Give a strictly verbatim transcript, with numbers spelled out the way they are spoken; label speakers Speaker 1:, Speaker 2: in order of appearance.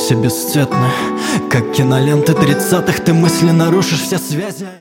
Speaker 1: все бесцветно, как киноленты тридцатых. Ты мысленно рушишь все связи.